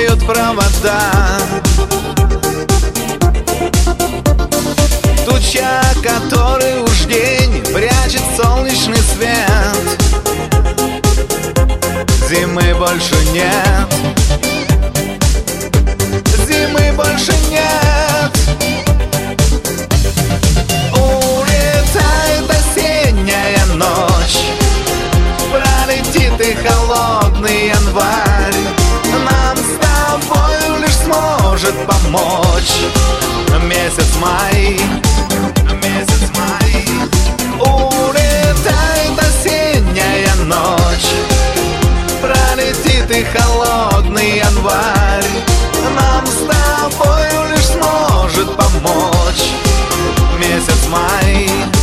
тлеют провода. Туча, который уж день прячет солнечный свет. Зимы больше нет, зимы больше нет. Улетает осенняя ночь, пролетит и холодный январь. Нам с тобой лишь сможет помочь месяц май, месяц май. Улетает осенняя ночь, пролетит и холодный январь. Нам с тобой лишь сможет помочь месяц май.